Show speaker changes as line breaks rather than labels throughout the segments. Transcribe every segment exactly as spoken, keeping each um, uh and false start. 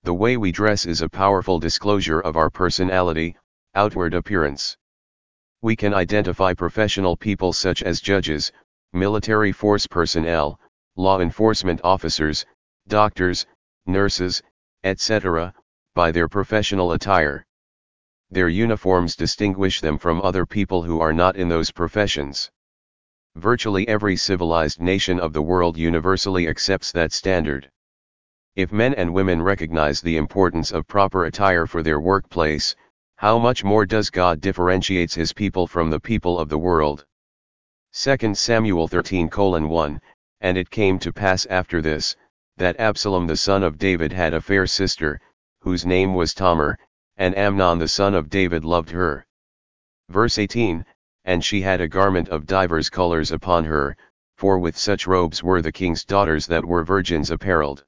The way we dress is a powerful disclosure of our personality, outward appearance. We can identify professional people such as judges, military force personnel, law enforcement officers, doctors, nurses, et cetera, by their professional attire. Their uniforms distinguish them from other people who are not in those professions. Virtually every civilized nation of the world universally accepts that standard. If men and women recognize the importance of proper attire for their workplace, how much more does God differentiates his people from the people of the world? Second Samuel thirteen colon one, And it came to pass after this, that Absalom the son of David had a fair sister, whose name was Tamar, and Amnon the son of David loved her. Verse eighteen, And she had a garment of divers colors upon her, for with such robes were the king's daughters that were virgins apparelled.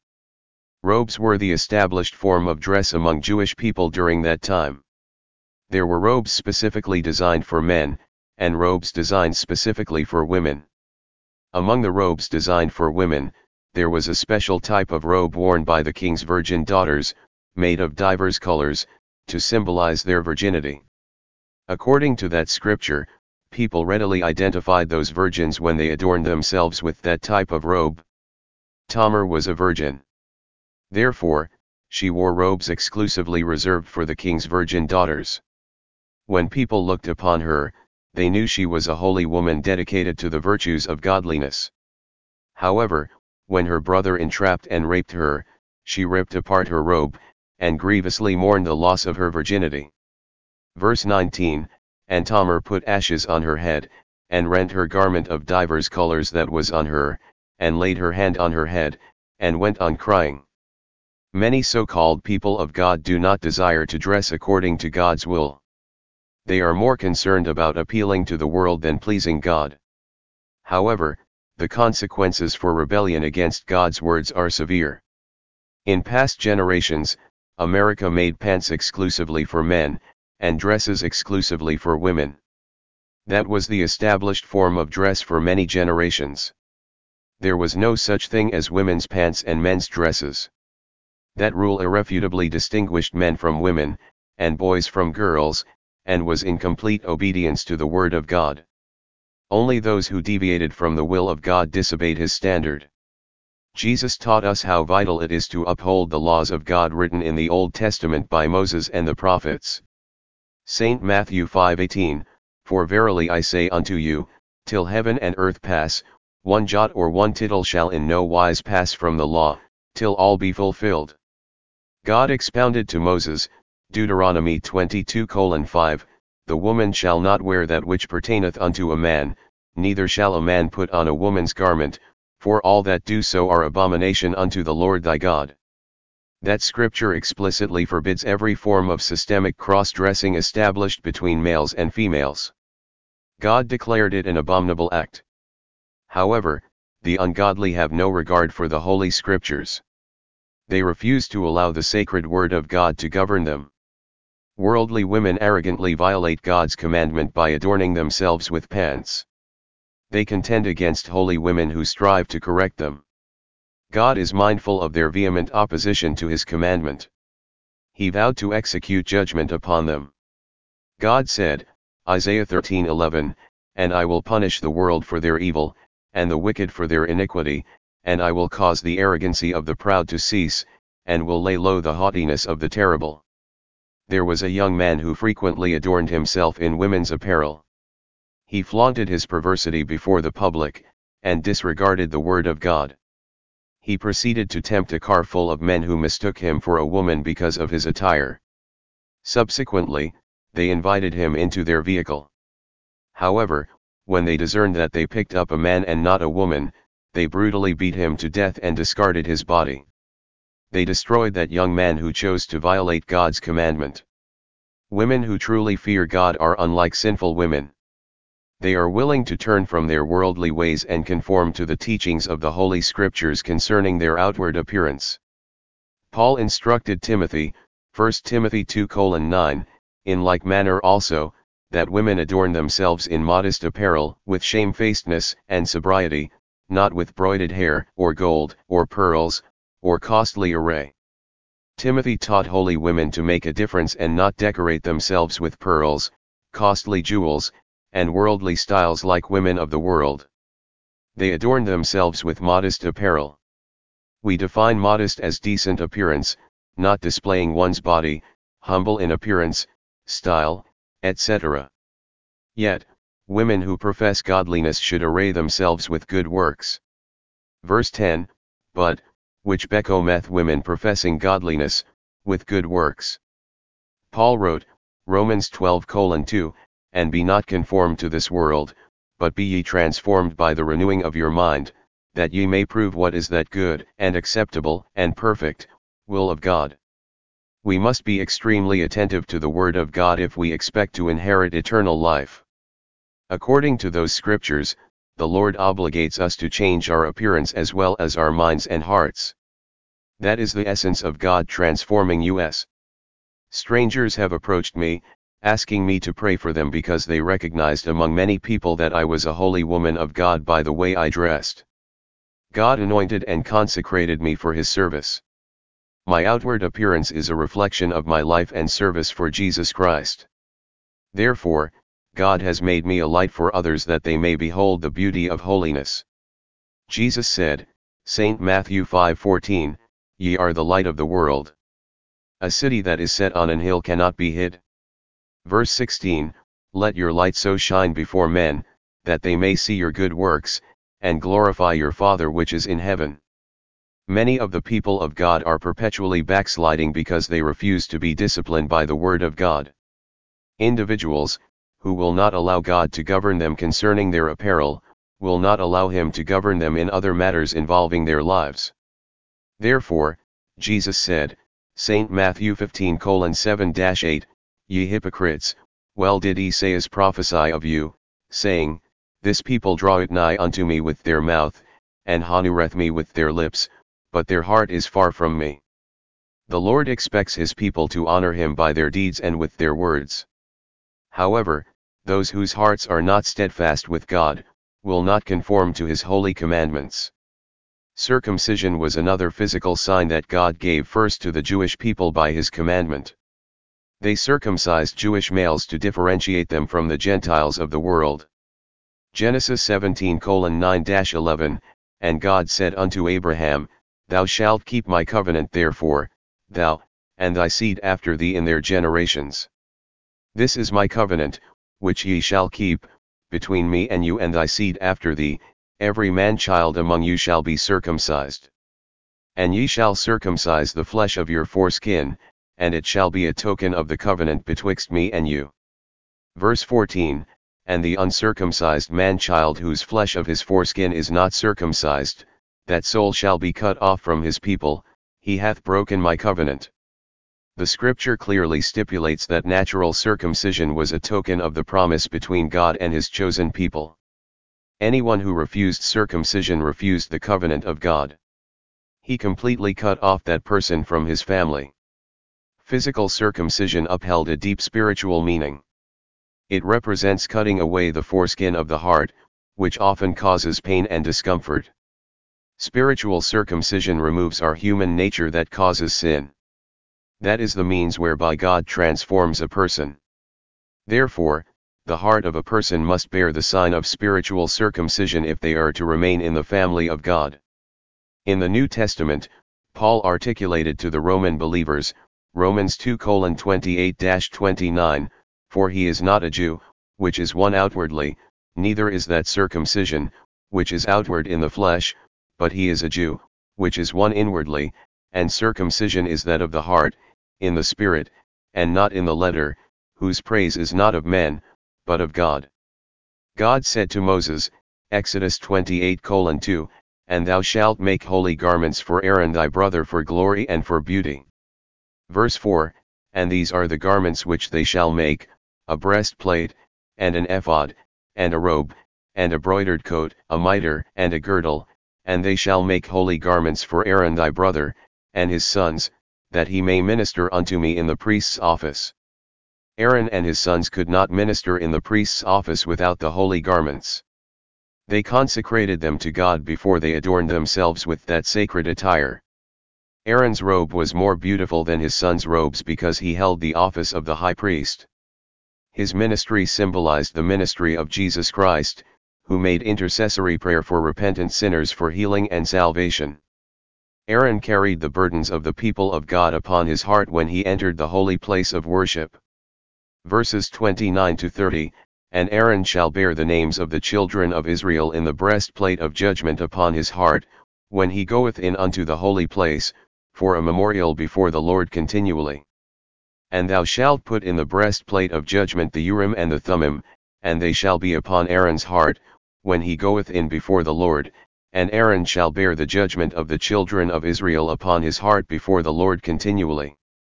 Robes were the established form of dress among Jewish people during that time. There were robes specifically designed for men, and robes designed specifically for women. Among the robes designed for women, there was a special type of robe worn by the king's virgin daughters, made of divers colors, to symbolize their virginity. According to that scripture, people readily identified those virgins when they adorned themselves with that type of robe. Tamar was a virgin. Therefore, she wore robes exclusively reserved for the king's virgin daughters. When people looked upon her, they knew she was a holy woman dedicated to the virtues of godliness. However, when her brother entrapped and raped her, she ripped apart her robe, and grievously mourned the loss of her virginity. Verse nineteen, And Tamar put ashes on her head, and rent her garment of divers colors that was on her, and laid her hand on her head, and went on crying. Many so-called people of God do not desire to dress according to God's will. They are more concerned about appealing to the world than pleasing God. However, the consequences for rebellion against God's words are severe. In past generations, America made pants exclusively for men, and dresses exclusively for women. That was the established form of dress for many generations. There was no such thing as women's pants and men's dresses. That rule irrefutably distinguished men from women, and boys from girls, and was in complete obedience to the word of God. Only those who deviated from the will of God disobeyed his standard. Jesus taught us how vital it is to uphold the laws of God written in the Old Testament by Moses and the prophets. Saint Matthew five eighteen, For verily I say unto you, till heaven and earth pass, one jot or one tittle shall in no wise pass from the law, till all be fulfilled. God expounded to Moses, Deuteronomy twenty-two colon five, The woman shall not wear that which pertaineth unto a man, neither shall a man put on a woman's garment, for all that do so are abomination unto the Lord thy God. That scripture explicitly forbids every form of systemic cross-dressing established between males and females. God declared it an abominable act. However, the ungodly have no regard for the Holy Scriptures. They refuse to allow the sacred word of God to govern them. Worldly women arrogantly violate God's commandment by adorning themselves with pants. They contend against holy women who strive to correct them. God is mindful of their vehement opposition to his commandment. He vowed to execute judgment upon them. God said, Isaiah thirteen eleven, And I will punish the world for their evil, and the wicked for their iniquity, and I will cause the arrogancy of the proud to cease, and will lay low the haughtiness of the terrible. There was a young man who frequently adorned himself in women's apparel. He flaunted his perversity before the public, and disregarded the word of God. He proceeded to tempt a car full of men who mistook him for a woman because of his attire. Subsequently, they invited him into their vehicle. However, when they discerned that they picked up a man and not a woman, they brutally beat him to death and discarded his body. They destroyed that young man who chose to violate God's commandment. Women who truly fear God are unlike sinful women. They are willing to turn from their worldly ways and conform to the teachings of the Holy Scriptures concerning their outward appearance. Paul instructed Timothy, First Timothy two colon nine, in like manner also, that women adorn themselves in modest apparel, with shamefacedness and sobriety, not with broided hair, or gold, or pearls, or costly array. Timothy taught holy women to make a difference and not decorate themselves with pearls, costly jewels, and worldly styles like women of the world. They adorned themselves with modest apparel. We define modest as decent appearance, not displaying one's body, humble in appearance, style, et cetera. Yet, women who profess godliness should array themselves with good works. Verse ten, but, which becometh women professing godliness, with good works. Paul wrote, Romans twelve colon two, and be not conformed to this world, but be ye transformed by the renewing of your mind, that ye may prove what is that good and acceptable and perfect will of God. We must be extremely attentive to the Word of God if we expect to inherit eternal life. According to those scriptures, the Lord obligates us to change our appearance as well as our minds and hearts. That is the essence of God transforming us. Strangers have approached me, asking me to pray for them because they recognized among many people that I was a holy woman of God by the way I dressed. God anointed and consecrated me for His service. My outward appearance is a reflection of my life and service for Jesus Christ. Therefore, God has made me a light for others that they may behold the beauty of holiness. Jesus said, Saint Matthew five fourteen, Ye are the light of the world. A city that is set on an hill cannot be hid. Verse sixteen, Let your light so shine before men, that they may see your good works, and glorify your Father which is in heaven. Many of the people of God are perpetually backsliding because they refuse to be disciplined by the Word of God. Individuals, who will not allow God to govern them concerning their apparel, will not allow Him to govern them in other matters involving their lives. Therefore, Jesus said, Saint Matthew fifteen colon seven eight, Ye hypocrites, well did Esaias prophesy of you, saying, This people draweth nigh unto me with their mouth, and honoureth me with their lips, but their heart is far from me. The Lord expects His people to honour Him by their deeds and with their words. However, those whose hearts are not steadfast with God, will not conform to His holy commandments. Circumcision was another physical sign that God gave first to the Jewish people by His commandment. They circumcised Jewish males to differentiate them from the Gentiles of the world. Genesis seventeen colon nine eleven, And God said unto Abraham, Thou shalt keep my covenant therefore, thou, and thy seed after thee in their generations. This is my covenant, which ye shall keep, between me and you and thy seed after thee, every man-child among you shall be circumcised. And ye shall circumcise the flesh of your foreskin, and it shall be a token of the covenant betwixt me and you. Verse fourteen, And the uncircumcised man-child whose flesh of his foreskin is not circumcised, that soul shall be cut off from his people, he hath broken my covenant. The scripture clearly stipulates that natural circumcision was a token of the promise between God and His chosen people. Anyone who refused circumcision refused the covenant of God. He completely cut off that person from his family. Physical circumcision upheld a deep spiritual meaning. It represents cutting away the foreskin of the heart, which often causes pain and discomfort. Spiritual circumcision removes our human nature that causes sin. That is the means whereby God transforms a person. Therefore, the heart of a person must bear the sign of spiritual circumcision if they are to remain in the family of God. In the New Testament, Paul articulated to the Roman believers, Romans two colon twenty-eight twenty-nine, For he is not a Jew, which is one outwardly, neither is that circumcision, which is outward in the flesh, but he is a Jew, which is one inwardly, and circumcision is that of the heart, in the spirit, and not in the letter, whose praise is not of men, but of God. God said to Moses, Exodus twenty-eight colon two, And thou shalt make holy garments for Aaron thy brother for glory and for beauty. Verse four, And these are the garments which they shall make, a breastplate, and an ephod, and a robe, and a broidered coat, a mitre, and a girdle, and they shall make holy garments for Aaron thy brother, and his sons, that he may minister unto me in the priest's office. Aaron and his sons could not minister in the priest's office without the holy garments. They consecrated them to God before they adorned themselves with that sacred attire. Aaron's robe was more beautiful than his son's robes because he held the office of the high priest. His ministry symbolized the ministry of Jesus Christ, who made intercessory prayer for repentant sinners for healing and salvation. Aaron carried the burdens of the people of God upon his heart when he entered the holy place of worship. Verses twenty-nine to thirty, And Aaron shall bear the names of the children of Israel in the breastplate of judgment upon his heart, when he goeth in unto the holy place, for a memorial before the Lord continually. And thou shalt put in the breastplate of judgment the Urim and the Thummim, and they shall be upon Aaron's heart, when he goeth in before the Lord, and Aaron shall bear the judgment of the children of Israel upon his heart before the Lord continually.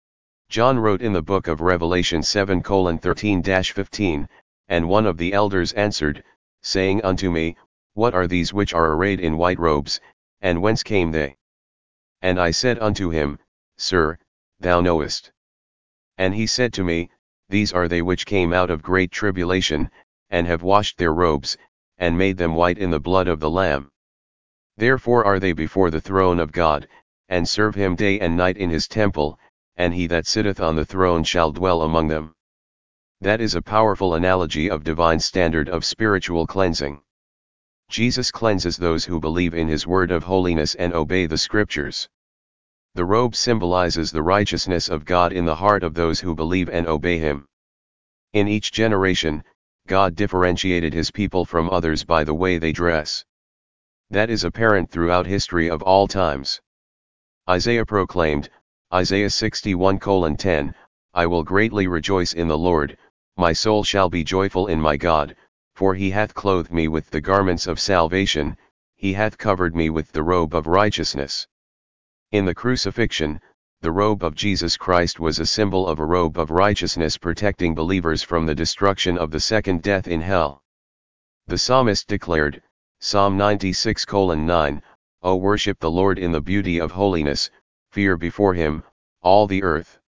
John wrote in the book of Revelation seven thirteen to fifteen, And one of the elders answered, saying unto me, What are these which are arrayed in white robes, and whence came they? And I said unto him, Sir, thou knowest. And he said to me, These are they which came out of great tribulation, and have washed their robes, and made them white in the blood of the Lamb. Therefore are they before the throne of God, and serve him day and night in his temple, and he that sitteth on the throne shall dwell among them. That is a powerful analogy of divine standard of spiritual cleansing. Jesus cleanses those who believe in his word of holiness and obey the scriptures. The robe symbolizes the righteousness of God in the heart of those who believe and obey him. In each generation, God differentiated his people from others by the way they dress. That is apparent throughout history of all times. Isaiah proclaimed, Isaiah sixty-one ten, I will greatly rejoice in the Lord, my soul shall be joyful in my God, for he hath clothed me with the garments of salvation, he hath covered me with the robe of righteousness. In the crucifixion, the robe of Jesus Christ was a symbol of a robe of righteousness protecting believers from the destruction of the second death in hell. The psalmist declared, Psalm ninety-six nine, O worship the Lord in the beauty of holiness, fear before him, all the earth.